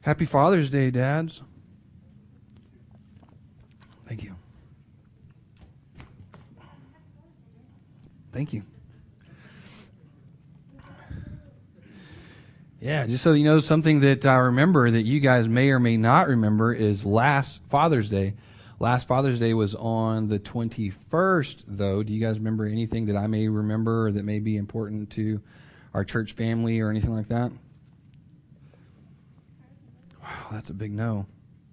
Happy Father's Day, dads. Thank you. Thank you. Yeah, just so you know, something that I remember that you guys may or may not remember is last Father's Day. Last Father's Day was on the 21st, though. Do you guys remember anything that I may remember or that may be important to our church family or anything like that? Wow, that's a big no.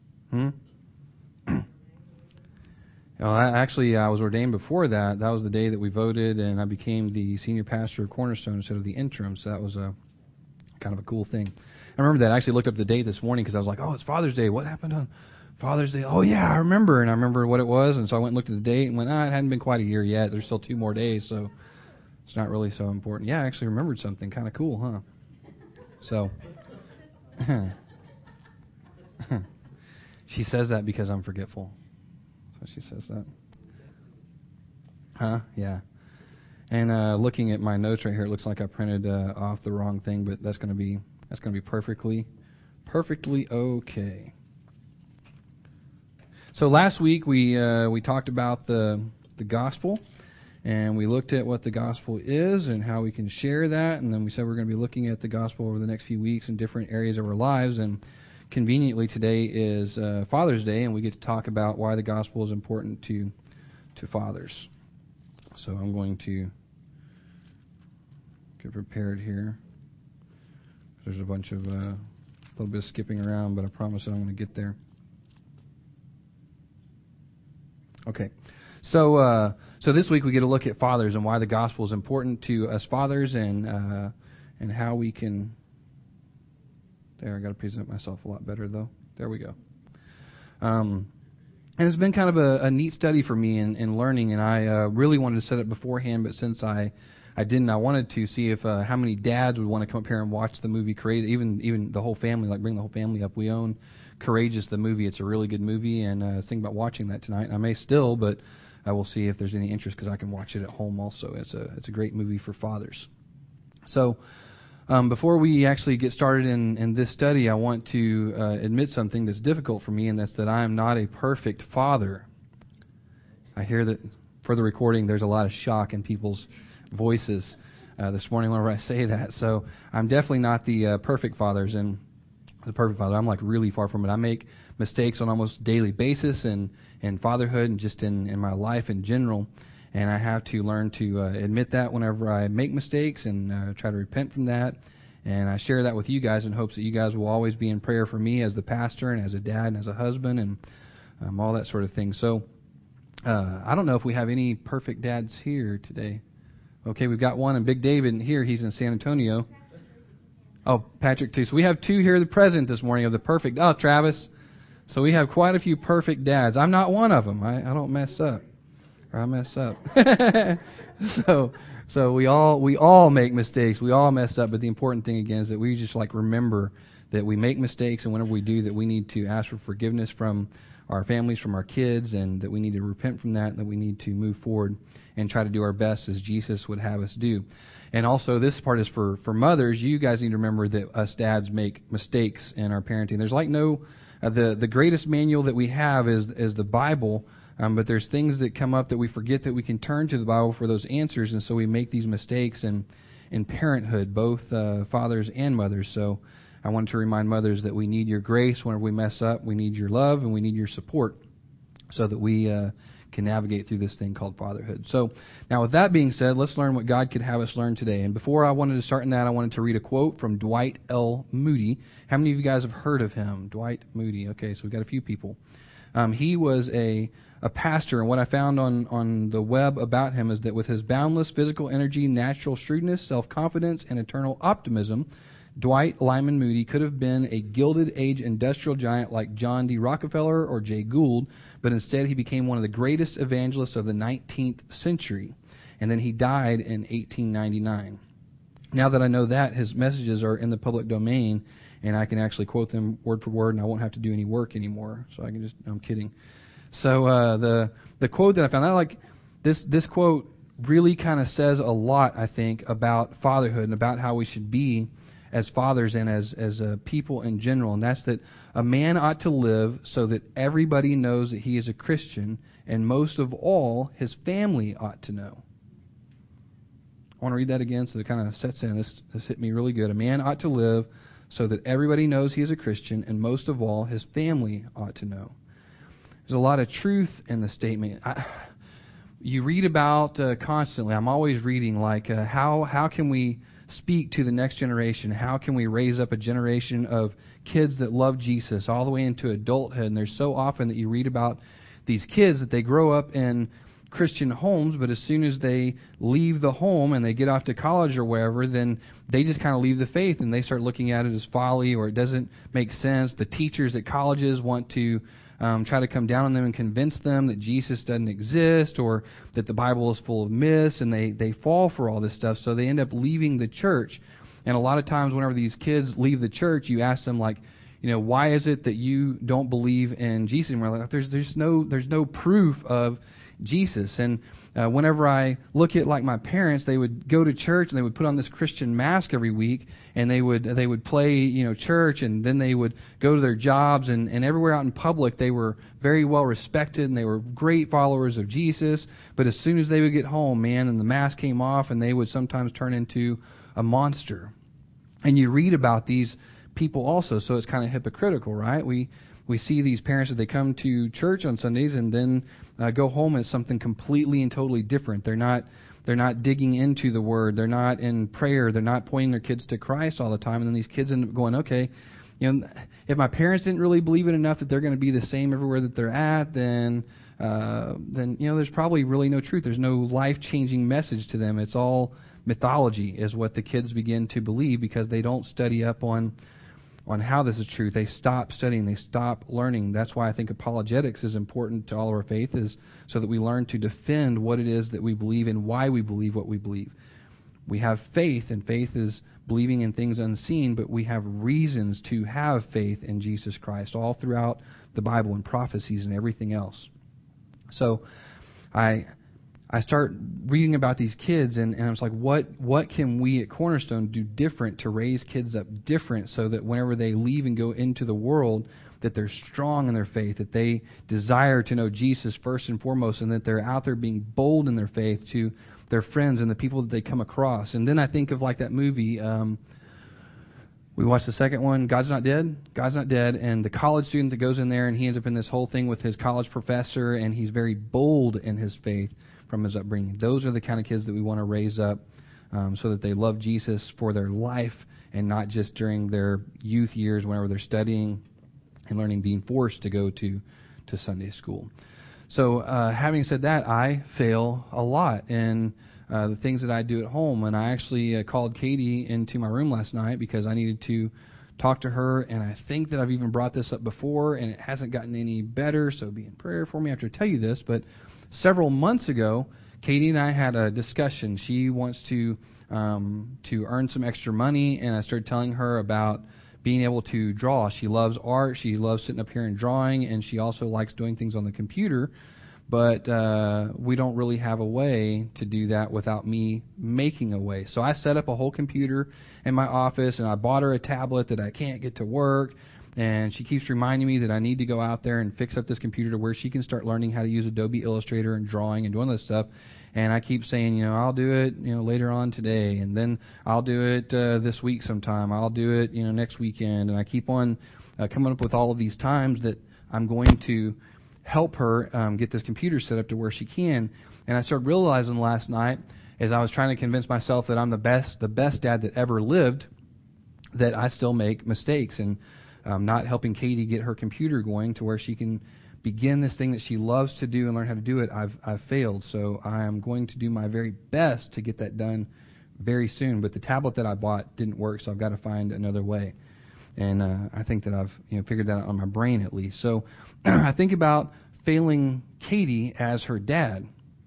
Well, I was ordained before that. That was the day that we voted, and I became the senior pastor of Cornerstone instead of the interim, so that was a kind of a cool thing. I remember that. I actually looked up the date this morning because I was like, oh, it's Father's Day. What happened on Father's Day? Oh, yeah, I remember. And I remember what it was, and so I went and looked at the date and went, it hadn't been quite a year yet. There's still 2 more days, so it's not really so important. Yeah, I actually remembered something. Kind of cool, huh? So, she says that because I'm forgetful. So she says that. Huh? Yeah. And looking at my notes right here, it looks like I printed off the wrong thing, but that's going to be perfectly okay. So last week we talked about the gospel, and we looked at what the gospel is and how we can share that, and then we said we're going to be looking at the gospel over the next few weeks in different areas of our lives. And conveniently today is Father's Day, and we get to talk about why the gospel is important to fathers. So I'm going to get prepared here. There's a bunch of little bit of skipping around, but I promise that I'm going to get there. Okay, so this week we get a look at fathers and why the gospel is important to us fathers, and how we can. There, I got to present myself a lot better though. There we go. And it's been kind of a neat study for me in learning, and I really wanted to set it beforehand, but since I didn't, I wanted to see if how many dads would want to come up here and watch the movie Courageous, even the whole family, like bring the whole family up. We own Courageous, the movie. It's a really good movie, and I was thinking about watching that tonight. I may still, but I will see if there's any interest because I can watch it at home also. It's a great movie for fathers. So before we actually get started in this study, I want to admit something that's difficult for me, and that's that I am not a perfect father. I hear that for the recording there's a lot of shock in people's voices this morning whenever I say that. So I'm definitely not the perfect father, I'm like really far from it. I make mistakes on almost daily basis in fatherhood and just in my life in general. And I have to learn to admit that whenever I make mistakes and try to repent from that. And I share that with you guys in hopes that you guys will always be in prayer for me as the pastor and as a dad and as a husband and all that sort of thing. So I don't know if we have any perfect dads here today. Okay, we've got one, and Big David here. He's in San Antonio. Oh, Patrick too. So we have 2 here present this morning of the perfect. Oh, Travis. So we have quite a few perfect dads. I'm not one of them. I don't mess up. Or I mess up. So we all make mistakes. We all mess up. But the important thing again is that we just remember that we make mistakes, and whenever we do, that we need to ask for forgiveness from our families, from our kids, and that we need to repent from that, and that we need to move forward and try to do our best as Jesus would have us do. And also, this part is for mothers. You guys need to remember that us dads make mistakes in our parenting. There's the greatest manual that we have is the Bible. But there's things that come up that we forget that we can turn to the Bible for those answers, and so we make these mistakes in parenthood, both fathers and mothers. So I wanted to remind mothers that we need your grace whenever we mess up. We need your love, and we need your support so that we can navigate through this thing called fatherhood. So now with that being said, let's learn what God could have us learn today. And before I wanted to start in that, I wanted to read a quote from Dwight L. Moody. How many of you guys have heard of him? Dwight Moody. Okay, so we've got a few people. He was a pastor, and what I found on the web about him is that with his boundless physical energy, natural shrewdness, self-confidence, and eternal optimism, Dwight Lyman Moody could have been a Gilded Age industrial giant like John D. Rockefeller or Jay Gould, but instead he became one of the greatest evangelists of the 19th century, and then he died in 1899. Now that I know that, his messages are in the public domain, and I can actually quote them word for word, and I won't have to do any work anymore. So I can just, I'm kidding. So the quote that I found, I like this quote really kind of says a lot, I think, about fatherhood and about how we should be as fathers and as people in general, and that's that a man ought to live so that everybody knows that he is a Christian, and most of all, his family ought to know. I want to read that again so it kind of sets in. This hit me really good. A man ought to live so that everybody knows he is a Christian, and most of all, his family ought to know. There's a lot of truth in the statement. You read about constantly. I'm always reading like how can we speak to the next generation? How can we raise up a generation of kids that love Jesus all the way into adulthood? And there's so often that you read about these kids that they grow up in Christian homes, but as soon as they leave the home and they get off to college or wherever, then they just kind of leave the faith and they start looking at it as folly, or it doesn't make sense. The teachers at colleges want to try to come down on them and convince them that Jesus doesn't exist or that the Bible is full of myths, and they fall for all this stuff, so they end up leaving the church. And a lot of times whenever these kids leave the church, you ask them, like, why is it that you don't believe in Jesus? And we're like, there's no proof of Jesus. And whenever I look at like my parents, they would go to church and they would put on this Christian mask every week, and they would play church, and then they would go to their jobs, and everywhere out in public they were very well respected and they were great followers of Jesus. But as soon as they would get home, and the mask came off, and they would sometimes turn into a monster. And you read about these people also, so it's kind of hypocritical, right? We see these parents that they come to church on Sundays and then go home as something completely and totally different. They're not digging into the Word. They're not in prayer. They're not pointing their kids to Christ all the time. And then these kids end up going, okay, if my parents didn't really believe it enough that they're going to be the same everywhere that they're at, then there's probably really no truth. There's no life-changing message to them. It's all mythology is what the kids begin to believe because they don't study up on how this is true. They stop studying. They stop learning. That's why I think apologetics is important to all of our faith, is so that we learn to defend what it is that we believe and why we believe what we believe. We have faith, and faith is believing in things unseen, but we have reasons to have faith in Jesus Christ all throughout the Bible and prophecies and everything else. So I start reading about these kids, and I was like, what can we at Cornerstone do different to raise kids up different so that whenever they leave and go into the world, that they're strong in their faith, that they desire to know Jesus first and foremost, and that they're out there being bold in their faith to their friends and the people that they come across. And then I think of like that movie, we watched the second one, God's Not Dead. God's Not Dead, and the college student that goes in there, and he ends up in this whole thing with his college professor, and he's very bold in his faith from his upbringing. Those are the kind of kids that we want to raise up so that they love Jesus for their life and not just during their youth years whenever they're studying and learning, being forced to go to Sunday school. So having said that, I fail a lot in the things that I do at home. And I actually called Katie into my room last night because I needed to talk to her. And I think that I've even brought this up before, and it hasn't gotten any better. So be in prayer for me after I tell you this. But several months ago, Katie and I had a discussion. She wants to earn some extra money, and I started telling her about being able to draw. She loves art. She loves sitting up here and drawing, and she also likes doing things on the computer. But we don't really have a way to do that without me making a way. So I set up a whole computer in my office, and I bought her a tablet that I can't get to work. And she keeps reminding me that I need to go out there and fix up this computer to where she can start learning how to use Adobe Illustrator and drawing and doing this stuff. And I keep saying, I'll do it, later on today, and then I'll do it this week sometime. I'll do it, next weekend. And I keep on coming up with all of these times that I'm going to help her get this computer set up to where she can. And I started realizing last night, as I was trying to convince myself that I'm the best dad that ever lived, that I still make mistakes and not helping Katie get her computer going to where she can begin this thing that she loves to do and learn how to do it. I've failed. So I am going to do my very best to get that done very soon. But the tablet that I bought didn't work, so I've got to find another way. And I think that I've figured that out on my brain at least. So I think about failing Katie as her dad.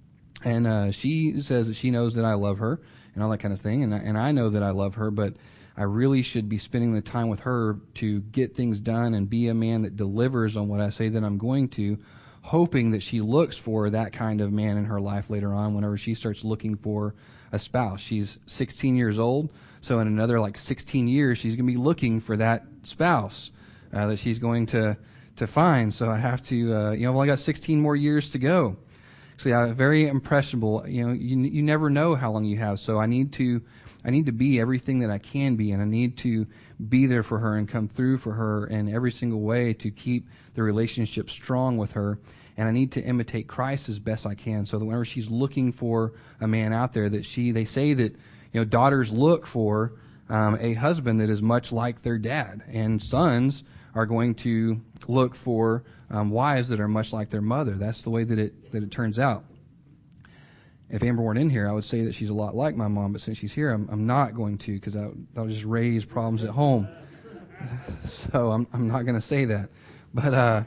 And she says that she knows that I love her and all that kind of thing. And I know that I love her, but I really should be spending the time with her to get things done and be a man that delivers on what I say that I'm going to, hoping that she looks for that kind of man in her life later on whenever she starts looking for a spouse. She's 16 years old, so in another like 16 years, she's going to be looking for that spouse that she's going to find. So I have to, I've only got 16 more years to go. So yeah, very impressionable. You never know how long you have. So I need to be everything that I can be, and I need to be there for her and come through for her in every single way to keep the relationship strong with her. And I need to imitate Christ as best I can, so that whenever she's looking for a man out there, that they say that daughters look for a husband that is much like their dad, and sons are going to look for wives that are much like their mother. That's the way that it turns out. If Amber weren't in here, I would say that she's a lot like my mom, but since she's here, I'm not going to, because that'll just raise problems at home. So I'm not going to say that. But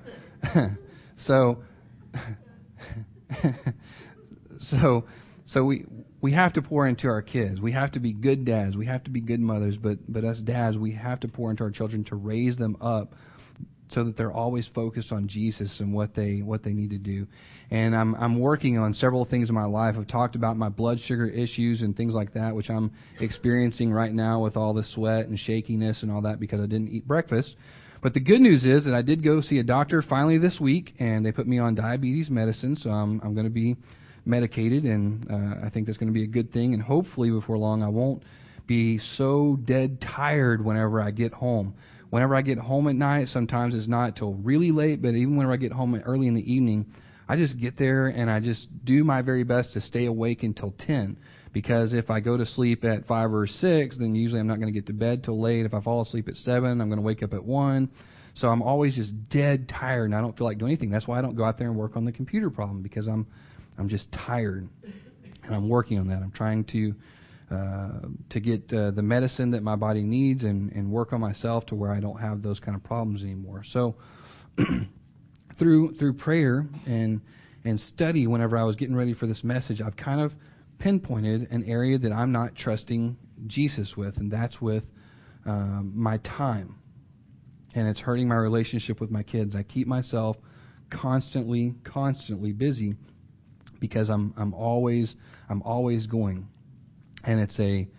so we have to pour into our kids. We have to be good dads. We have to be good mothers. But us dads, we have to pour into our children to raise them up so that they're always focused on Jesus and what they need to do. And I'm working on several things in my life. I've talked about my blood sugar issues and things like that, which I'm experiencing right now with all the sweat and shakiness and all that because I didn't eat breakfast. But the good news is that I did go see a doctor finally this week, and they put me on diabetes medicine, so I'm going to be medicated, and I think that's going to be a good thing. And hopefully before long I won't be so dead tired whenever I get home. Whenever I get home at night, sometimes it's not till really late, but even whenever I get home early in the evening, I just get there and I just do my very best to stay awake until 10. Because if I go to sleep at 5 or 6, then usually I'm not going to get to bed till late. If I fall asleep at 7, I'm going to wake up at 1. So I'm always just dead tired, and I don't feel like doing anything. That's why I don't go out there and work on the computer problem, because I'm just tired, and I'm working on that. I'm trying to get the medicine that my body needs and work on myself to where I don't have those kind of problems anymore. So through prayer and study, whenever I was getting ready for this message, I've kind of pinpointed an area that I'm not trusting Jesus with, and that's with my time. And it's hurting my relationship with my kids. I keep myself constantly busy because I'm always going, and it's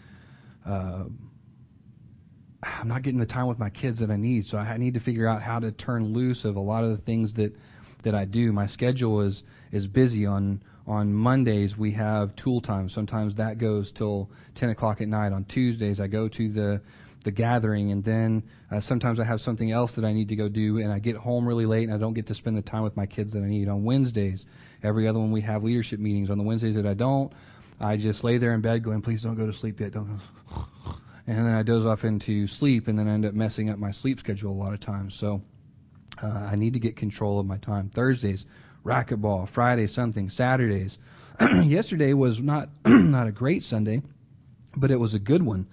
I'm not getting the time with my kids that I need. So I need to figure out how to turn loose of a lot of the things that I do. My schedule is busy. On Mondays we have tool time. Sometimes that goes till 10 o'clock at night. On Tuesdays I go to the gathering, and then sometimes I have something else that I need to go do, and I get home really late and I don't get to spend the time with my kids that I need. On Wednesdays, every other one we have leadership meetings. On the Wednesdays that I don't, I just lay there in bed going, please don't go to sleep yet, don't go. And then I doze off into sleep, and then I end up messing up my sleep schedule a lot of times. So I need to get control of my time. Thursdays, racquetball. Fridays, something. Saturdays. Yesterday was not a great Sunday, but it was a good one.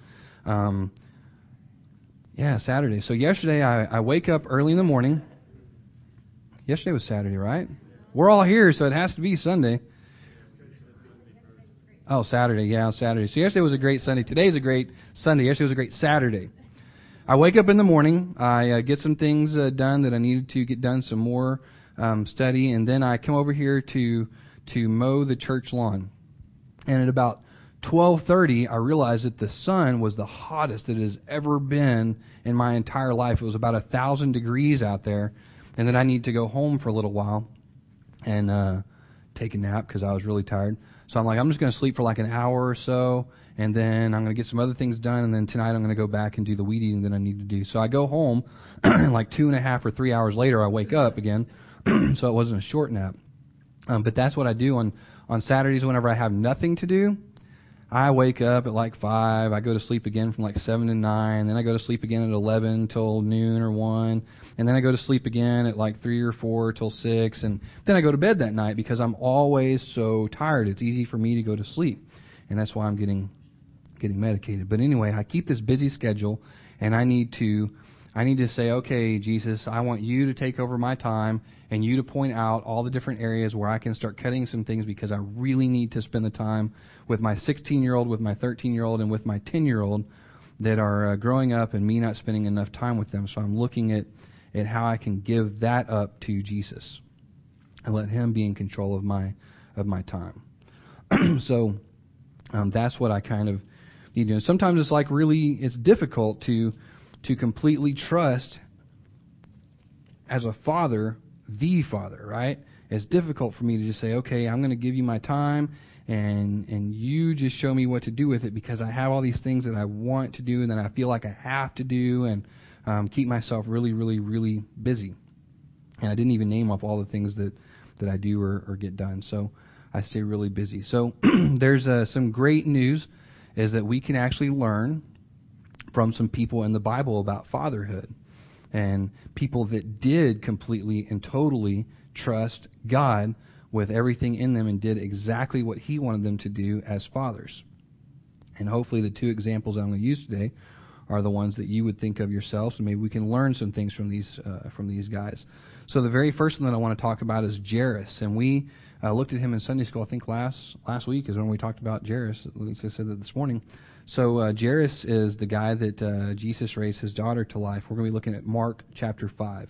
Saturday. So yesterday I wake up early in the morning. Yesterday was Saturday, right? We're all here, so it has to be Sunday. Oh, Saturday. Yeah, Saturday. So yesterday was a great Sunday. Today's a great Sunday. Yesterday was a great Saturday. I wake up in the morning. I get some things done that I needed to get done, some more study, and then I come over here to mow the church lawn. And at about 12:30, I realized that the sun was the hottest it has ever been in my entire life. It was about 1,000 degrees out there, and then I need to go home for a little while and take a nap because I was really tired. So I'm like, I'm just going to sleep for like an hour or so, and then I'm going to get some other things done, and then tonight I'm going to go back and do the weed eating that I need to do. So I go home, and like 2.5 or 3 hours later, I wake up again, so it wasn't a short nap. But that's what I do on Saturdays whenever I have nothing to do. I wake up at like 5. I go to sleep again from like 7 to 9. Then I go to sleep again at 11 till noon or 1. And then I go to sleep again at like 3 or 4 till 6. And then I go to bed that night because I'm always so tired. It's easy for me to go to sleep. And that's why I'm getting medicated. But anyway, I keep this busy schedule, and I need to say, okay, Jesus, I want you to take over my time and you to point out all the different areas where I can start cutting some things, because I really need to spend the time with my 16-year-old, with my 13-year-old, and with my 10-year-old that are growing up, and me not spending enough time with them. So I'm looking at how I can give that up to Jesus and let Him be in control of my time. So That's what I kind of need to do. Sometimes it's difficult to completely trust as a father, the Father, right? It's difficult for me to just say, okay, I'm going to give you my time, and you just show me what to do with it, because I have all these things that I want to do and that I feel like I have to do, and keep myself really, really, really busy. And I didn't even name off all the things that I do or get done. So I stay really busy. So there's some great news, is that we can actually learn from some people in the Bible about fatherhood, and people that did completely and totally trust God with everything in them and did exactly what He wanted them to do as fathers. And hopefully the two examples I'm going to use today are the ones that you would think of yourselves, and maybe we can learn some things from these guys. So the very first one that I want to talk about is Jairus, and we looked at him in Sunday school. I think last week is when we talked about Jairus. At least I said that this morning. So Jairus is the guy that Jesus raised his daughter to life. We're going to be looking at Mark chapter 5.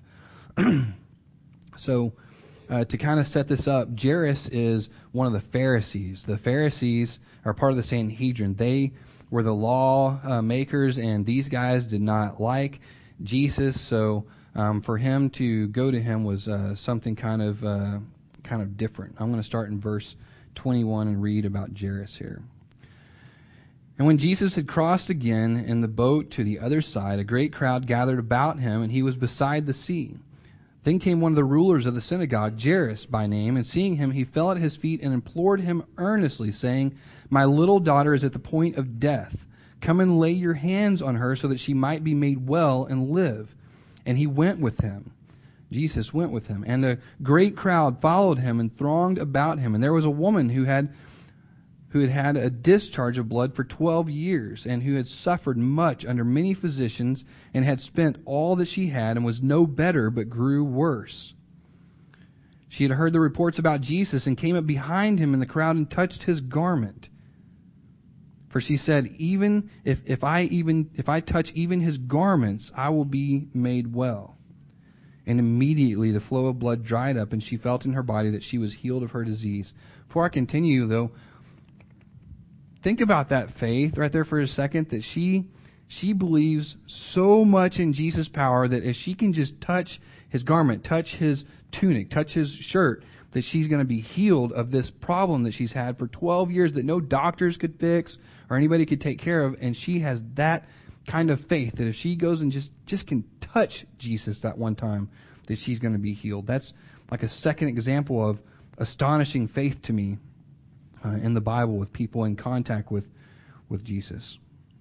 So to kind of set this up, Jairus is one of the Pharisees. The Pharisees are part of the Sanhedrin. They were the law makers, and these guys did not like Jesus. So for him to go to him was something kind of different. I'm going to start in verse 21 and read about Jairus here. And when Jesus had crossed again in the boat to the other side, a great crowd gathered about him, and he was beside the sea. Then came one of the rulers of the synagogue, Jairus by name, and seeing him, he fell at his feet and implored him earnestly, saying, "My little daughter is at the point of death. Come and lay your hands on her so that she might be made well and live." And he went with him. Jesus went with him. And a great crowd followed him and thronged about him. And there was a woman who had a discharge of blood for 12 years, and who had suffered much under many physicians, and had spent all that she had, and was no better, but grew worse. She had heard the reports about Jesus, and came up behind him in the crowd, and touched his garment. For she said, "Even if I touch even his garments, I will be made well." And immediately the flow of blood dried up, and she felt in her body that she was healed of her disease. Before I continue, though, think about that faith right there for a second, that she believes so much in Jesus' power that if she can just touch his garment, touch his tunic, touch his shirt, that she's going to be healed of this problem that she's had for 12 years that no doctors could fix or anybody could take care of. And she has that kind of faith that if she goes and just can touch Jesus that one time, that she's going to be healed. That's like a second example of astonishing faith to me in the Bible, with people in contact with Jesus.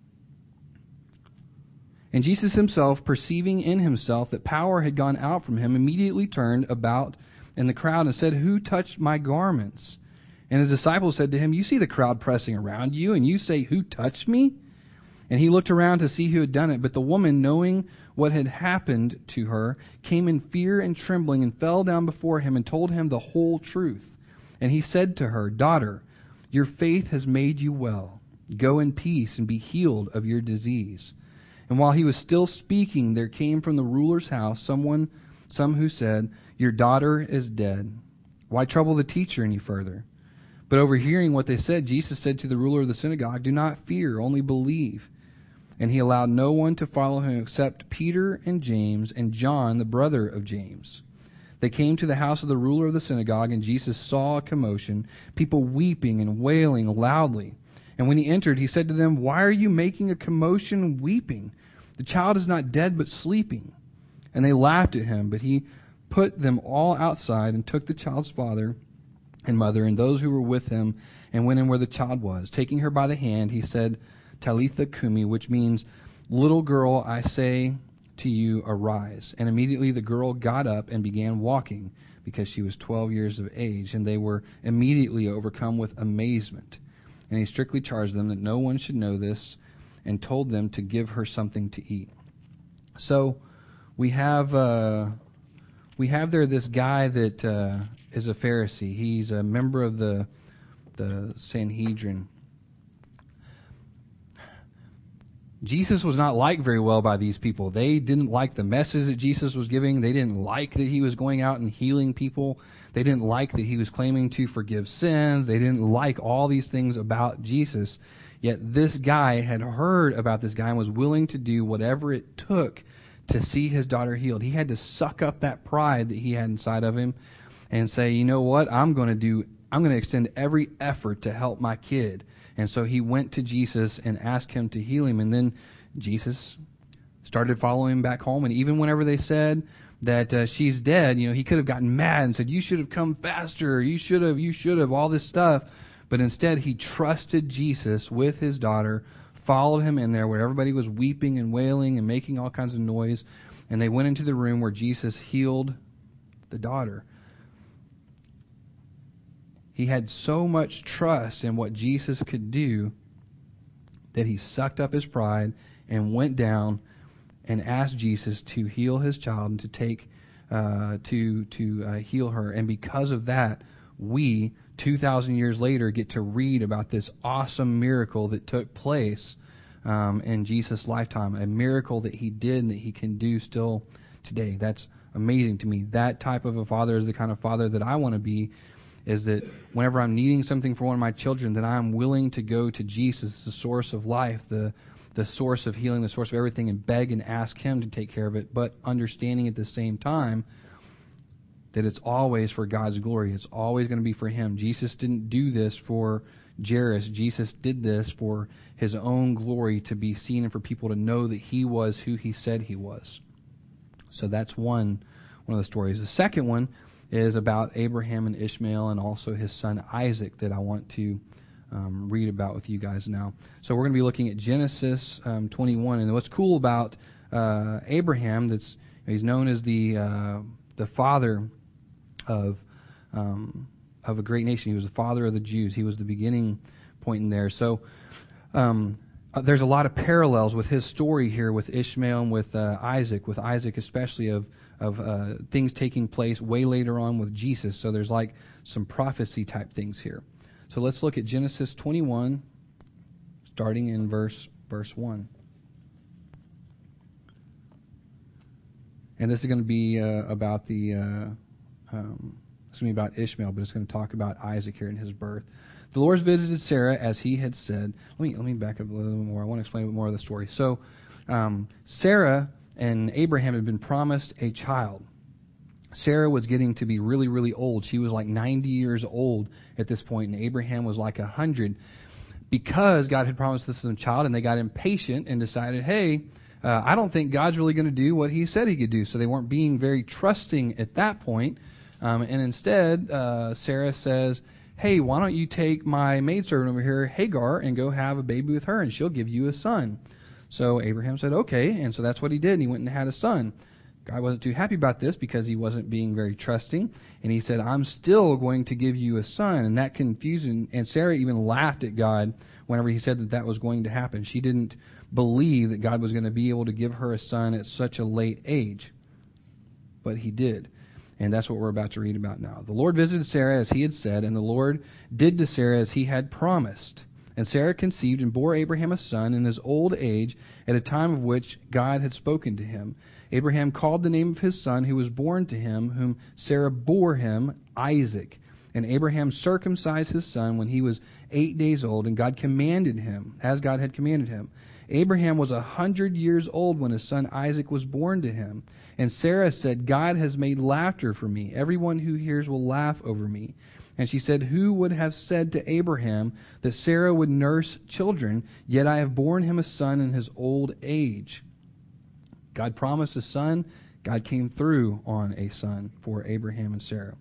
And Jesus himself, perceiving in himself that power had gone out from him, immediately turned about in the crowd and said, "Who touched my garments?" And his disciples said to him, "You see the crowd pressing around you, and you say, 'Who touched me?'" And he looked around to see who had done it. But the woman, knowing what had happened to her, came in fear and trembling, and fell down before him, and told him the whole truth. And he said to her, "Daughter, your faith has made you well. Go in peace and be healed of your disease." And while he was still speaking, there came from the ruler's house some who said, "Your daughter is dead. Why trouble the teacher any further?" But overhearing what they said, Jesus said to the ruler of the synagogue, "Do not fear, only believe." And he allowed no one to follow him except Peter and James and John, the brother of James. They came to the house of the ruler of the synagogue, and Jesus saw a commotion, people weeping and wailing loudly. And when he entered, he said to them, "Why are you making a commotion and weeping? The child is not dead, but sleeping." And they laughed at him, but he put them all outside and took the child's father and mother and those who were with him and went in where the child was. Taking her by the hand, he said, "Talitha cumi," which means, "Little girl, I say to you, arise." And immediately the girl got up and began walking, because she was 12 years of age. And they were immediately overcome with amazement. And he strictly charged them that no one should know this, and told them to give her something to eat. So we have there this guy that is a Pharisee. He's a member of the Sanhedrin. Jesus was not liked very well by these people. They didn't like the message that Jesus was giving. They didn't like that he was going out and healing people. They didn't like that he was claiming to forgive sins. They didn't like all these things about Jesus. Yet this guy had heard about this guy and was willing to do whatever it took to see his daughter healed. He had to suck up that pride that he had inside of him and say, you know what, I'm going to extend every effort to help my kid. And so he went to Jesus and asked him to heal him. And then Jesus started following him back home. And even whenever they said that she's dead, he could have gotten mad and said, you should have come faster. You should have, all this stuff. But instead, he trusted Jesus with his daughter, followed him in there where everybody was weeping and wailing and making all kinds of noise. And they went into the room where Jesus healed the daughter. He had so much trust in what Jesus could do that he sucked up his pride and went down and asked Jesus to heal his child and to take to heal her. And because of that, we 2,000 years later get to read about this awesome miracle that took place in Jesus' lifetime, a miracle that he did and that he can do still today. That's amazing to me. That type of a father is the kind of father that I want to be. Is that whenever I'm needing something for one of my children, that I'm willing to go to Jesus, the source of life, the source of healing, the source of everything, and beg and ask him to take care of it, but understanding at the same time that it's always for God's glory. It's always going to be for him. Jesus didn't do this for Jairus. Jesus did this for his own glory, to be seen and for people to know that he was who he said he was. So that's one of the stories. The second one is about Abraham and Ishmael and also his son Isaac that I want to read about with you guys now. So we're going to be looking at Genesis 21. And what's cool about Abraham, he's known as the father of a great nation. He was the father of the Jews. He was the beginning point in there. So there's a lot of parallels with his story here with Ishmael and with Isaac especially of things taking place way later on with Jesus. So there's like some prophecy type things here. So let's look at Genesis 21, starting in verse 1. And this is going to be about it's going to be about Ishmael, but it's going to talk about Isaac here in his birth. The Lord visited Sarah as he had said. Let me back up a little bit more. I want to explain a bit more of the story. So Sarah and Abraham had been promised a child. Sarah was getting to be really, really old. She was like 90 years old at this point, and Abraham was like 100. Because God had promised this to child, and they got impatient and decided, hey, I don't think God's really going to do what he said he could do. So they weren't being very trusting at that point. And instead, Sarah says, hey, why don't you take my maidservant over here, Hagar, and go have a baby with her, and she'll give you a son. So Abraham said, okay, and so that's what he did, and he went and had a son. God wasn't too happy about this because he wasn't being very trusting, and he said, I'm still going to give you a son, and that confused him, and Sarah even laughed at God whenever he said that was going to happen. She didn't believe that God was going to be able to give her a son at such a late age, but he did. And that's what we're about to read about now. The Lord visited Sarah as he had said, and the Lord did to Sarah as he had promised. And Sarah conceived and bore Abraham a son in his old age, at a time of which God had spoken to him. Abraham called the name of his son who was born to him, whom Sarah bore him, Isaac. And Abraham circumcised his son when he was 8 days old, and God commanded him, as God had commanded him. Abraham was 100 years old when his son Isaac was born to him. And Sarah said, God has made laughter for me. Everyone who hears will laugh over me. And she said, who would have said to Abraham that Sarah would nurse children, yet I have borne him a son in his old age. God promised a son. God came through on a son for Abraham and Sarah.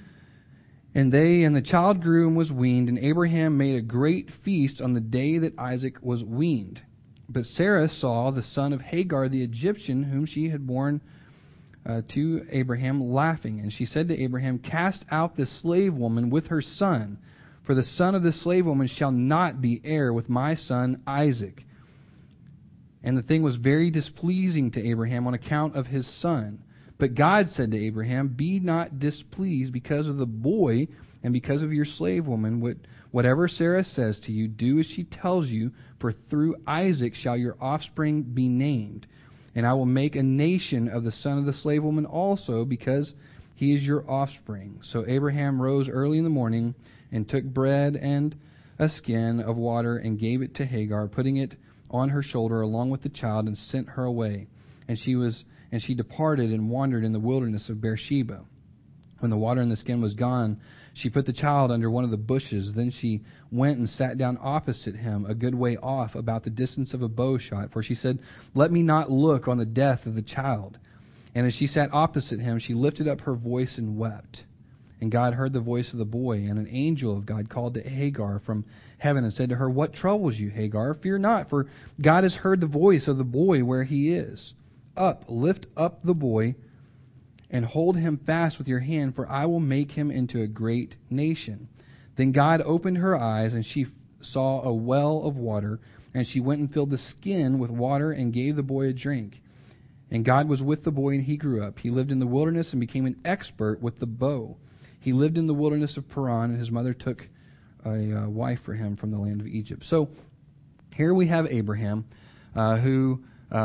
And the child grew and was weaned, and Abraham made a great feast on the day that Isaac was weaned. But Sarah saw the son of Hagar the Egyptian, whom she had borne to Abraham, laughing. And she said to Abraham, cast out this slave woman with her son, for the son of this slave woman shall not be heir with my son Isaac. And the thing was very displeasing to Abraham on account of his son. But God said to Abraham, be not displeased because of the boy and because of your slave woman, Whatever Sarah says to you, do as she tells you, for through Isaac shall your offspring be named. And I will make a nation of the son of the slave woman also, because he is your offspring. So Abraham rose early in the morning and took bread and a skin of water and gave it to Hagar, putting it on her shoulder along with the child, and sent her away. And she departed and wandered in the wilderness of Beersheba. When the water in the skin was gone, she put the child under one of the bushes. Then she went and sat down opposite him, a good way off, about the distance of a bow shot. For she said, "Let me not look on the death of the child." And as she sat opposite him, she lifted up her voice and wept. And God heard the voice of the boy, and an angel of God called to Hagar from heaven and said to her, "What troubles you, Hagar? Fear not, for God has heard the voice of the boy where he is. Up, lift up the boy, and hold him fast with your hand, for I will make him into a great nation." Then God opened her eyes, and she saw a well of water, and she went and filled the skin with water and gave the boy a drink. And God was with the boy, and he grew up. He lived in the wilderness and became an expert with the bow. He lived in the wilderness of Paran, and his mother took a wife for him from the land of Egypt. So here we have Abraham, who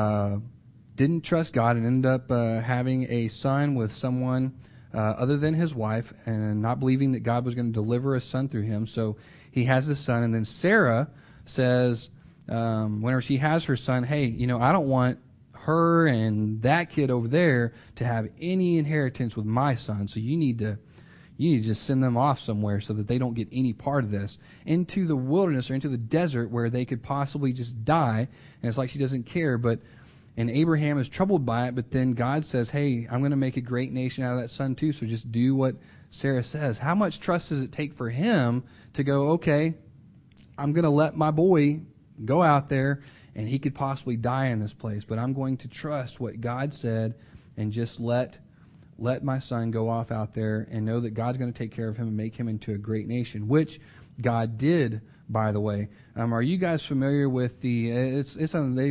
didn't trust God and ended up having a son with someone other than his wife, and not believing that God was going to deliver a son through him. So he has this son, and then Sarah says, whenever she has her son, "Hey, I don't want her and that kid over there to have any inheritance with my son, so you need to just send them off somewhere so that they don't get any part of this, into the wilderness or into the desert where they could possibly just die." And it's like she doesn't care, and Abraham is troubled by it, but then God says, "Hey, I'm going to make a great nation out of that son too, so just do what Sarah says." How much trust does it take for him to go, "Okay, I'm going to let my boy go out there, and he could possibly die in this place, but I'm going to trust what God said and just let my son go off out there and know that God's going to take care of him and make him into a great nation," which God did, by the way. Are you guys familiar with it's something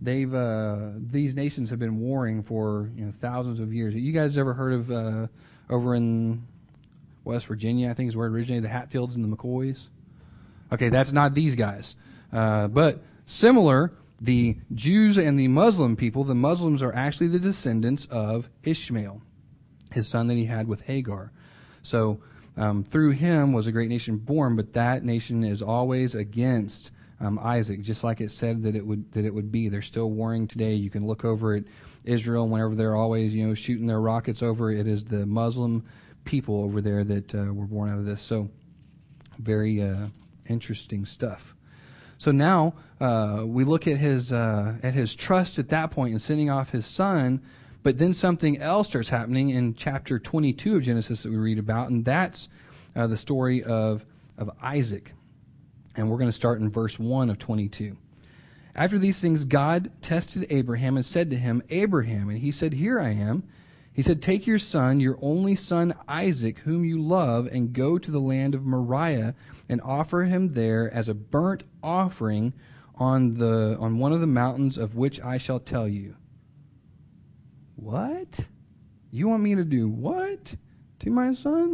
these nations have been warring for thousands of years. You guys ever heard of over in West Virginia, I think is where it originated, the Hatfields and the McCoys? Okay, that's not these guys. But similar, the Jews and the Muslim people, the Muslims are actually the descendants of Ishmael, his son that he had with Hagar. So through him was a great nation born, but that nation is always against Isaac, just like it said that it would be. They're still warring today. You can look over at Israel, and whenever they're always shooting their rockets over, it is the Muslim people over there that were born out of this. So very interesting stuff. So now we look at his trust at that point in sending off his son, but then something else starts happening in chapter 22 of Genesis that we read about, and that's the story of Isaac. And we're going to start in verse 1 of 22. "After these things, God tested Abraham and said to him, 'Abraham,' and he said, 'Here I am.' He said, 'Take your son, your only son Isaac, whom you love, and go to the land of Moriah and offer him there as a burnt offering on one of the mountains of which I shall tell you.'" What? You want me to do what to my son?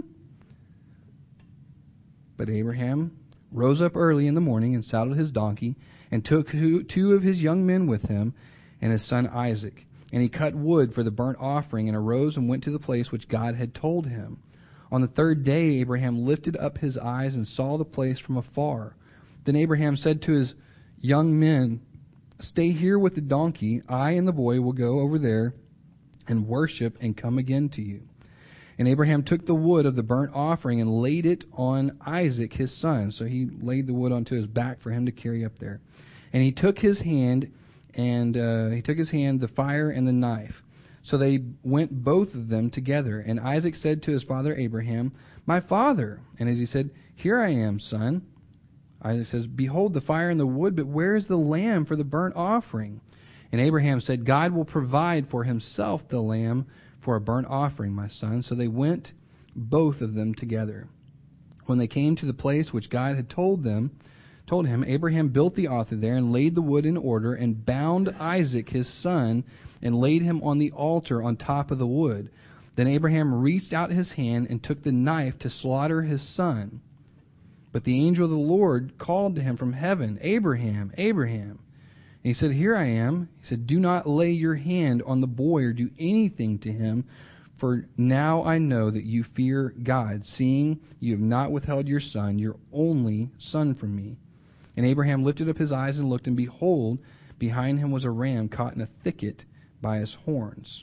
But Abraham rose up early in the morning and saddled his donkey and took two of his young men with him and his son Isaac. And he cut wood for the burnt offering and arose and went to the place which God had told him. On the third day Abraham lifted up his eyes and saw the place from afar. Then Abraham said to his young men, "Stay here with the donkey. I and the boy will go over there and worship and come again to you." And Abraham took the wood of the burnt offering and laid it on Isaac his son. So he laid the wood onto his back for him to carry up there. And he took his hand, the fire and the knife. So they went both of them together. And Isaac said to his father Abraham, "My father." And as he said, "Here I am, son." Isaac says, "Behold the fire and the wood, but where is the lamb for the burnt offering?" And Abraham said, "God will provide for himself the lamb for a burnt offering, my son." So they went both of them together. When they came to the place which God had told him, Abraham built the altar there and laid the wood in order and bound Isaac his son and laid him on the altar on top of the wood. Then Abraham reached out his hand and took the knife to slaughter his son. But the angel of the Lord called to him from heaven, Abraham, Abraham. And he said, Here I am. He said, Do not lay your hand on the boy or do anything to him, for now I know that you fear God, seeing you have not withheld your son, your only son, from me. And Abraham lifted up his eyes and looked, and behold, behind him was a ram caught in a thicket by his horns.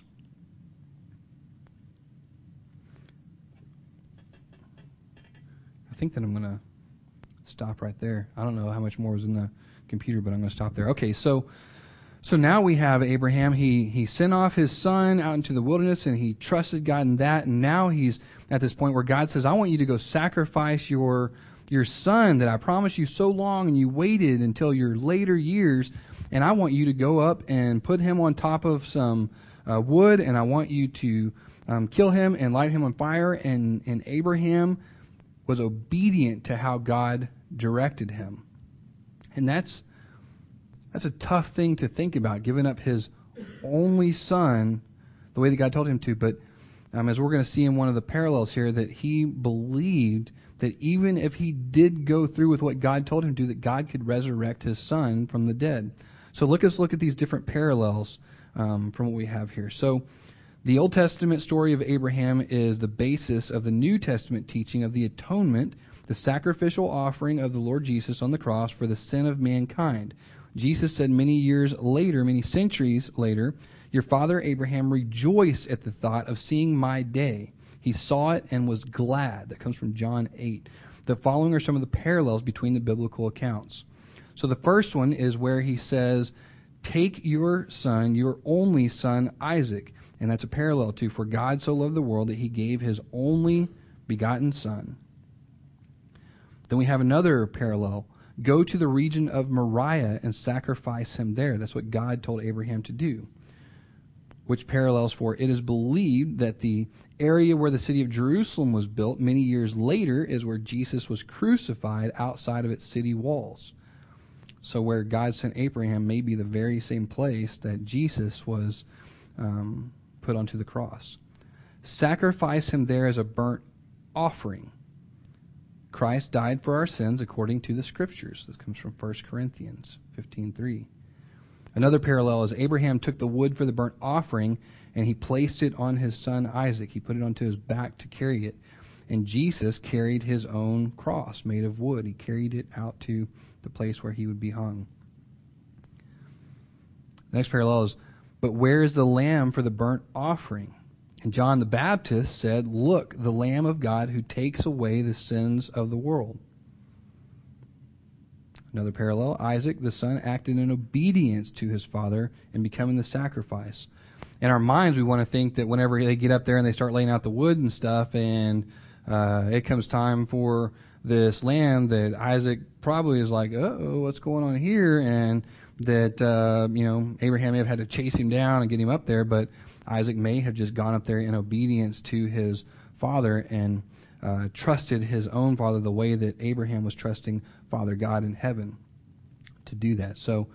I think that I'm going to stop right there. I don't know how much more was in the computer, but I'm going to stop there. Okay, so now we have Abraham. He sent off his son out into the wilderness, and he trusted God in that. And now he's at this point where God says, I want you to go sacrifice your son that I promised you so long, and you waited until your later years. And I want you to go up and put him on top of some wood, and I want you to kill him and light him on fire. And Abraham was obedient to how God directed him. And that's a tough thing to think about, giving up his only son the way that God told him to. But as we're going to see in one of the parallels here, that he believed that even if he did go through with what God told him to do, that God could resurrect his son from the dead. So let's look at these different parallels from what we have here. So the Old Testament story of Abraham is the basis of the New Testament teaching of the atonement, the sacrificial offering of the Lord Jesus on the cross for the sin of mankind. Jesus said many years later, many centuries later, your father Abraham rejoiced at the thought of seeing my day. He saw it and was glad. That comes from John 8. The following are some of the parallels between the biblical accounts. So the first one is where he says, take your son, your only son, Isaac. And that's a parallel to, for God so loved the world that he gave his only begotten son. Then we have another parallel. Go to the region of Moriah and sacrifice him there. That's what God told Abraham to do. Which parallels for, it is believed that the area where the city of Jerusalem was built many years later is where Jesus was crucified outside of its city walls. So where God sent Abraham may be the very same place that Jesus was put onto the cross. Sacrifice him there as a burnt offering. Christ died for our sins according to the Scriptures. This comes from 1 Corinthians 15:3. Another parallel is Abraham took the wood for the burnt offering and he placed it on his son Isaac. He put it onto his back to carry it. And Jesus carried his own cross made of wood. He carried it out to the place where he would be hung. The next parallel is, but where is the lamb for the burnt offering? And John the Baptist said, look, the Lamb of God who takes away the sins of the world. Another parallel, Isaac, the son, acted in obedience to his father in becoming the sacrifice. In our minds, we want to think that whenever they get up there and they start laying out the wood and stuff, and it comes time for this lamb, that Isaac probably is like, uh-oh, what's going on here? And that, Abraham may have had to chase him down and get him up there, but Isaac may have just gone up there in obedience to his father and trusted his own father the way that Abraham was trusting Father God in heaven to do that. So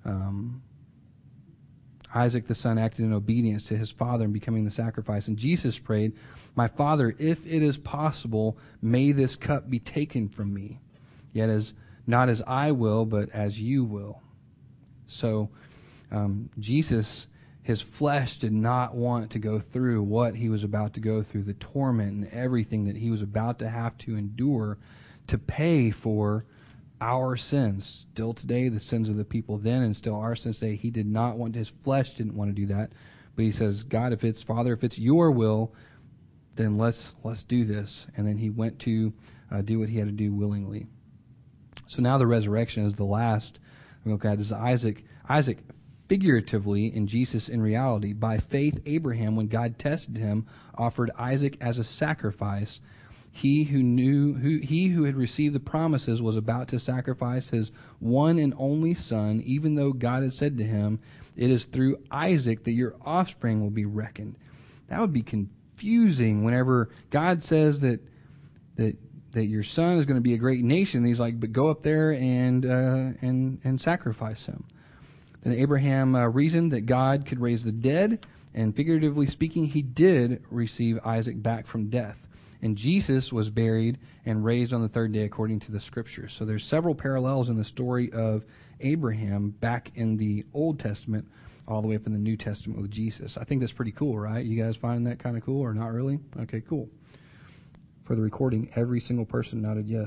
Isaac the son acted in obedience to his father in becoming the sacrifice. And Jesus prayed, my Father, if it is possible, may this cup be taken from me. Yet not as I will, but as you will. So Jesus, his flesh did not want to go through what he was about to go through, the torment and everything that he was about to have to endure to pay for our sins. Still today, the sins of the people then, and still our sins today. He did not want, his flesh didn't want to do that. But he says, God, if it's, Father, if it's your will, then let's do this. And then he went to do what he had to do willingly. So now the resurrection is the last. We look at is Isaac figuratively and Jesus in reality. By faith, Abraham, when God tested him, offered Isaac as a sacrifice. He who had received the promises was about to sacrifice his one and only son, even though God had said to him, it is through Isaac that your offspring will be reckoned. That would be confusing whenever God says that your son is going to be a great nation. And he's like, but go up there and sacrifice him. Then Abraham reasoned that God could raise the dead, and figuratively speaking, he did receive Isaac back from death. And Jesus was buried and raised on the third day according to the Scriptures. So there's several parallels in the story of Abraham back in the Old Testament all the way up in the New Testament with Jesus. I think that's pretty cool, right? You guys find that kind of cool or not really? Okay, cool. For the recording, every single person nodded yes.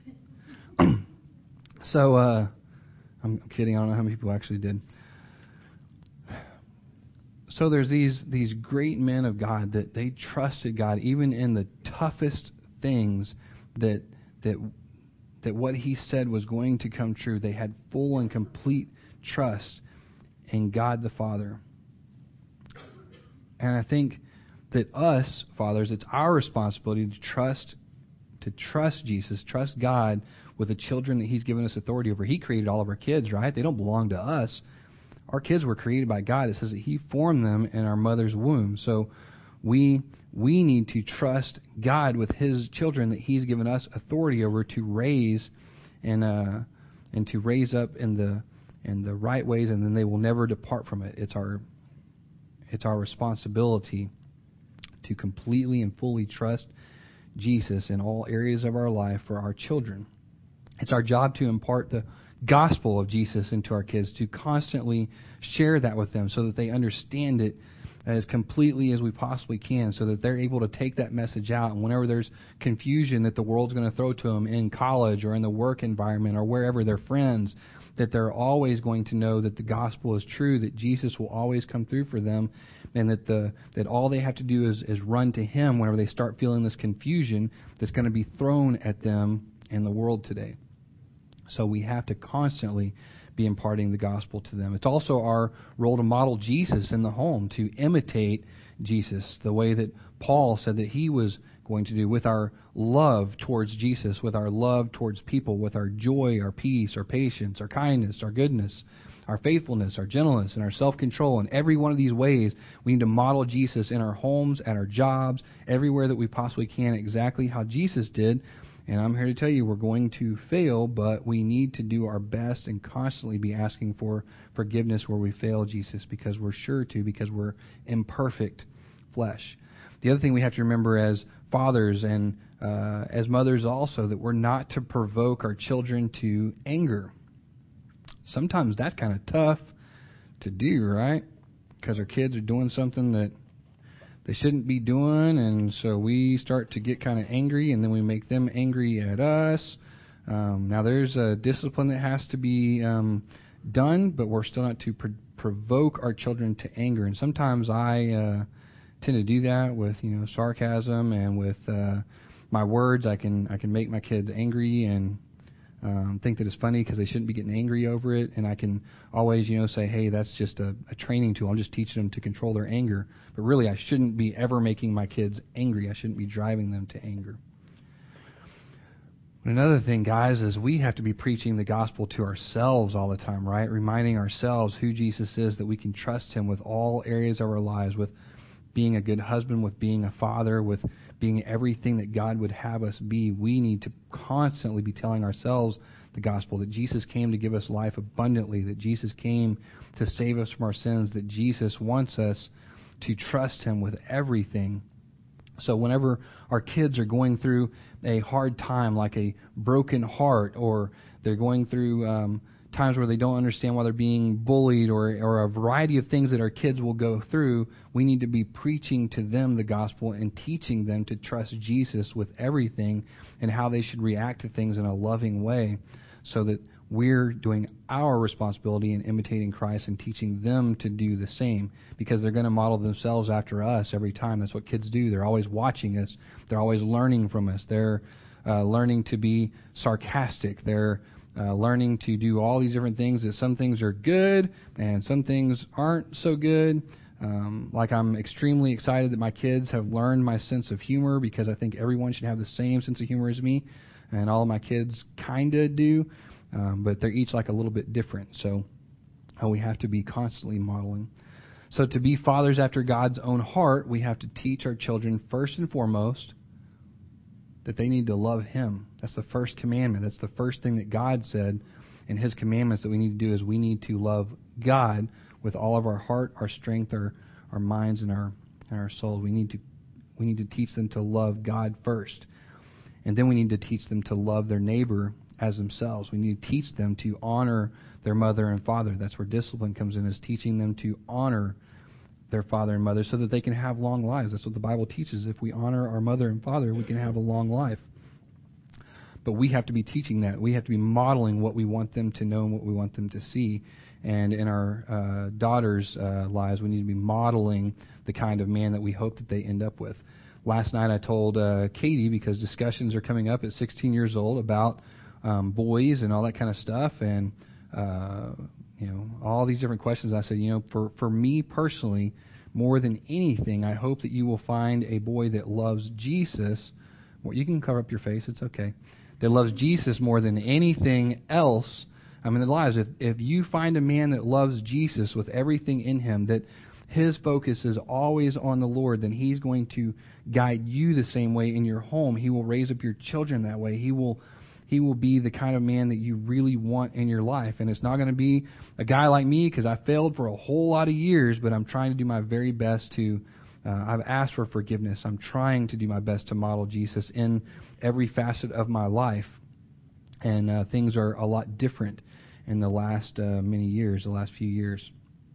So, I'm kidding. I don't know how many people actually did. So there's these great men of God that they trusted God even in the toughest things, that what He said was going to come true. They had full and complete trust in God the Father. And I think that us, fathers, it's our responsibility to trust Jesus, trust God with the children that He's given us authority over. He created all of our kids, right? They don't belong to us. Our kids were created by God. It says that He formed them in our mother's womb. So we need to trust God with His children that He's given us authority over to raise and to raise up in the right ways, and then they will never depart from it. It's our responsibility to completely and fully trust Jesus in all areas of our life for our children. It's our job to impart the gospel of Jesus into our kids, to constantly share that with them so that they understand it as completely as we possibly can, so that they're able to take that message out. And whenever there's confusion that the world's going to throw to them in college or in the work environment or wherever they're friends, that they're always going to know that the gospel is true, that Jesus will always come through for them, and that all they have to do is run to Him whenever they start feeling this confusion that's going to be thrown at them in the world today. So we have to constantly be imparting the gospel to them. It's also our role to model Jesus in the home, to imitate Jesus, the way that Paul said that he was going to do, with our love towards Jesus, with our love towards people, with our joy, our peace, our patience, our kindness, our goodness, our faithfulness, our gentleness, and our self-control. In every one of these ways, we need to model Jesus in our homes, at our jobs, everywhere that we possibly can, exactly how Jesus did. And I'm here to tell you, we're going to fail, but we need to do our best and constantly be asking for forgiveness where we fail Jesus, because we're sure to, because we're imperfect flesh. The other thing we have to remember as fathers and as mothers also, that we're not to provoke our children to anger. Sometimes that's kind of tough to do, right? Because our kids are doing something that they shouldn't be doing, and so we start to get kind of angry, and then we make them angry at us. Now, there's a discipline that has to be done, but we're still not to provoke our children to anger. And sometimes I tend to do that with sarcasm and with my words. I can make my kids angry and think that it's funny because they shouldn't be getting angry over it, and I can always say, hey, that's just a training tool. I'm just teaching them to control their anger. But really, I shouldn't be ever making my kids angry. I shouldn't be driving them to anger. But another thing, guys, is we have to be preaching the gospel to ourselves all the time, right? Reminding ourselves who Jesus is, that we can trust Him with all areas of our lives, with being a good husband, with being a father, with being everything that God would have us be. We need to constantly be telling ourselves the gospel, that Jesus came to give us life abundantly, that Jesus came to save us from our sins, that Jesus wants us to trust Him with everything. So whenever our kids are going through a hard time, like a broken heart, or they're going through times where they don't understand why they're being bullied, or a variety of things that our kids will go through, we need to be preaching to them the gospel and teaching them to trust Jesus with everything and how they should react to things in a loving way, so that we're doing our responsibility in imitating Christ and teaching them to do the same, because they're going to model themselves after us every time. That's what kids do. They're always watching us. They're always learning from us. They're learning to be sarcastic. They're learning to do all these different things, that some things are good and some things aren't so good. Like, I'm extremely excited that my kids have learned my sense of humor, because I think everyone should have the same sense of humor as me, and all of my kids kind of do, but they're each like a little bit different. So we have to be constantly modeling. So to be fathers after God's own heart, we have to teach our children first and foremost that they need to love Him. That's the first commandment. That's the first thing that God said in His commandments that we need to do, is we need to love God with all of our heart, our strength, our minds, and our souls. We We need to teach them to love God first. And then we need to teach them to love their neighbor as themselves. We need to teach them to honor their mother and father. That's where discipline comes in, is teaching them to honor their father and mother so that they can have long lives. That's what the Bible teaches. If we honor our mother and father, we can have a long life. But we have to be teaching that. We have to be modeling what we want them to know and what we want them to see. And in our daughters' lives, we need to be modeling the kind of man that we hope that they end up with. Last night I told Katie, because discussions are coming up at 16 years old about boys and all that kind of stuff, and all these different questions. I said, for me personally, more than anything, I hope that you will find a boy that loves Jesus. Well, you can cover up your face; it's okay. That loves Jesus more than anything else. I mean, their lives. If you find a man that loves Jesus with everything in him, that his focus is always on the Lord, then he's going to guide you the same way in your home. He will raise up your children that way. He will be the kind of man that you really want in your life. And it's not going to be a guy like me, because I failed for a whole lot of years, but I'm trying to do my very best to, I've asked for forgiveness. I'm trying to do my best to model Jesus in every facet of my life. And things are a lot different in the last the last few years.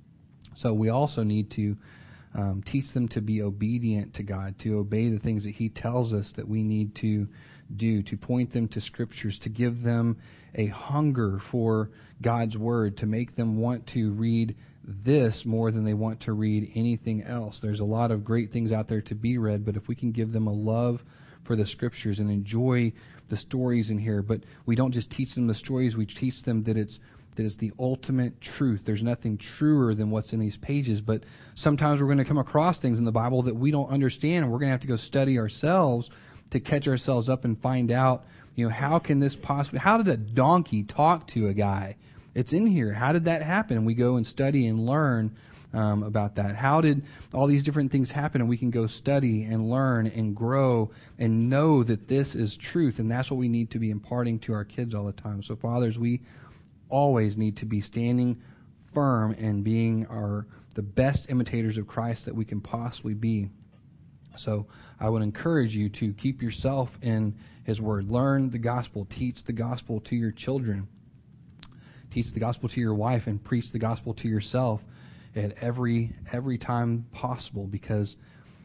So we also need to teach them to be obedient to God, to obey the things that He tells us that we need to do, to point them to Scriptures, to give them a hunger for God's Word, to make them want to read this more than they want to read anything else. There's a lot of great things out there to be read, but if we can give them a love for the Scriptures and enjoy the stories in here, but we don't just teach them the stories, we teach them that it's the ultimate truth. There's nothing truer than what's in these pages, but sometimes we're going to come across things in the Bible that we don't understand, and we're going to have to go study ourselves to catch ourselves up and find out, how can this possibly, how did a donkey talk to a guy? It's in here. How did that happen? And we go and study and learn about that. How did all these different things happen? And we can go study and learn and grow and know that this is truth, and that's what we need to be imparting to our kids all the time. So, fathers, we always need to be standing firm and being the best imitators of Christ that we can possibly be. So I would encourage you to keep yourself in His Word. Learn the gospel. Teach the gospel to your children. Teach the gospel to your wife, and preach the gospel to yourself at every time possible, because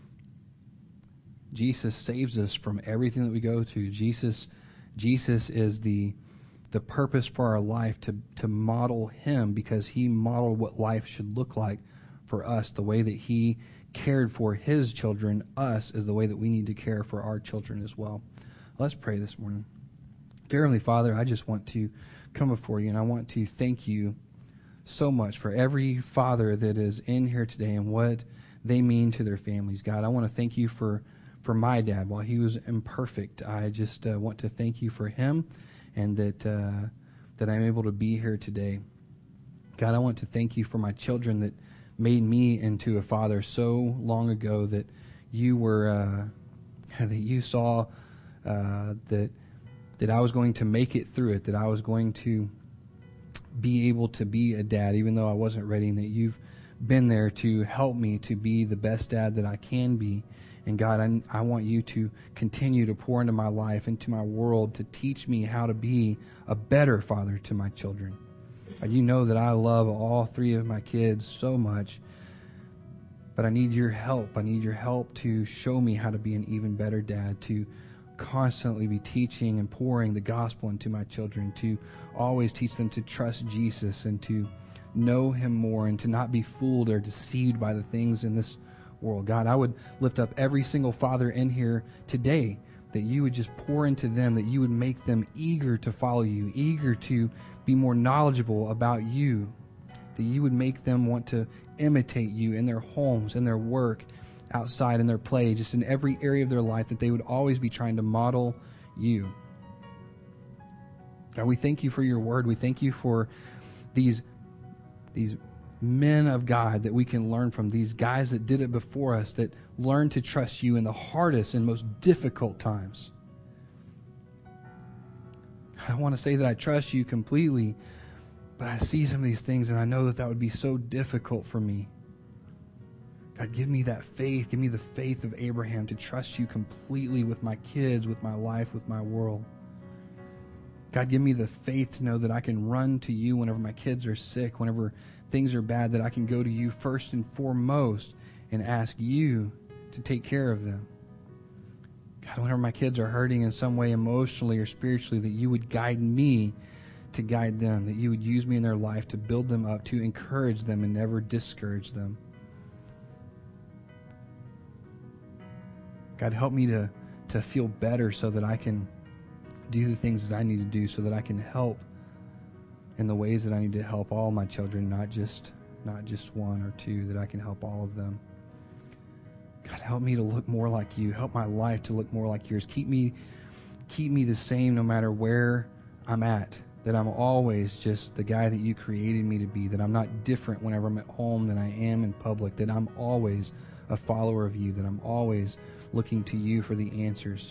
Jesus saves us from everything that we go through. Jesus is the purpose for our life, to model Him, because He modeled what life should look like for us. The way that He cared for His children, us, is the way that we need to care for our children as well. Let's pray this morning. Dear Heavenly Father, I just want to come before You, and I want to thank You so much for every father that is in here today and what they mean to their families. God, I want to thank You for my dad. While he was imperfect, I just want to thank You for him, and that I'm able to be here today. God, I want to thank You for my children that made me into a father so long ago, that You were that You saw that I was going to make it through it, that I was going to be able to be a dad even though I wasn't ready, and that You've been there to help me to be the best dad that I can be. And God, I want You to continue to pour into my life, into my world, to teach me how to be a better father to my children. God, You know that I love all three of my kids so much, but I need Your help. I need Your help to show me how to be an even better dad, to constantly be teaching and pouring the gospel into my children, to always teach them to trust Jesus and to know Him more, and to not be fooled or deceived by the things in this world. God, I would lift up every single father in here today, that You would just pour into them, that You would make them eager to follow You, eager to be more knowledgeable about You, that You would make them want to imitate You in their homes, in their work, outside in their play, just in every area of their life, that they would always be trying to model You. God, we thank You for Your Word. We thank You for these men of God that we can learn from, these guys that did it before us, that learned to trust You in the hardest and most difficult times. I want to say that I trust You completely, but I see some of these things and I know that would be so difficult for me. God, give me that faith. Give me the faith of Abraham to trust you completely with my kids, with my life, with my world. God, give me the faith to know that I can run to you whenever my kids are sick, whenever things are bad, that I can go to you first and foremost and ask you to take care of them. God, whenever my kids are hurting in some way emotionally or spiritually, that you would guide me to guide them, that you would use me in their life to build them up, to encourage them and never discourage them. God, help me to feel better so that I can do the things that I need to do, so that I can help in the ways that I need to help all my children, not just one or two, that I can help all of them. God, help me to look more like you. Help my life to look more like yours. Keep me the same no matter where I'm at, that I'm always just the guy that you created me to be, that I'm not different whenever I'm at home than I am in public, that I'm always a follower of you, that I'm always looking to you for the answers.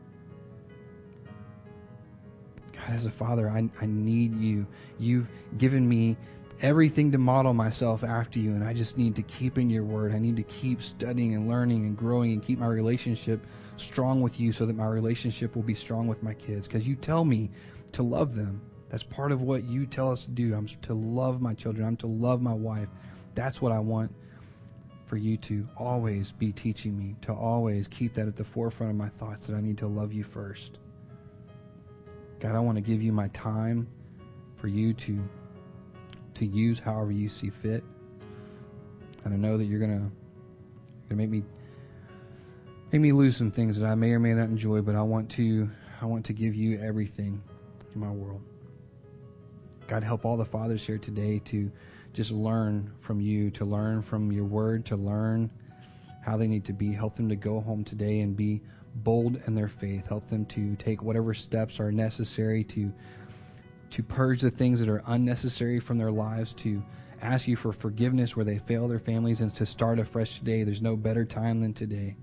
God, as a father, I need you. You've given me everything to model myself after you, and I just need to keep in your word. I need to keep studying and learning and growing and keep my relationship strong with you so that my relationship will be strong with my kids, because you tell me to love them. That's part of what you tell us to do. I'm to love my children. I'm to love my wife. That's what I want for you to always be teaching me, to always keep that at the forefront of my thoughts, that I need to love you first. God, I want to give you my time for you to use however you see fit. And I know that you're gonna make me lose some things that I may or may not enjoy, but I want to give you everything in my world. God, help all the fathers here today to just learn from you, to learn from your word, to learn how they need to be. Help them to go home today and be bold in their faith. Help them to take whatever steps are necessary to purge the things that are unnecessary from their lives, to ask you for forgiveness where they fail their families, and to start afresh today. There's no better time than today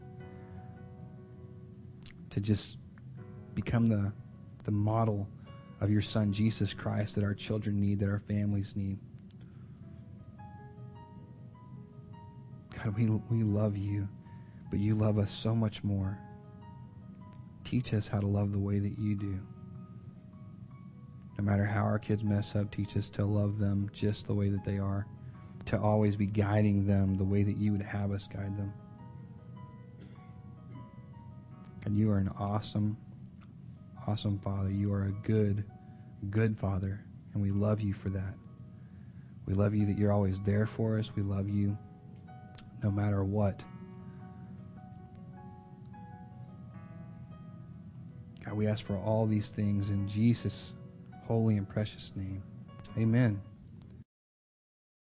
to just become the model of your Son, Jesus Christ, that our children need, that our families need. God, we love you, but you love us so much more. Teach us how to love the way that you do. No matter how our kids mess up, teach us to love them just the way that they are, to always be guiding them the way that you would have us guide them. And you are an awesome, awesome Father. You are a good, good Father, and we love you for that. We love you that you're always there for us. We love you no matter what. God, we ask for all these things in Jesus' holy and precious name. Amen.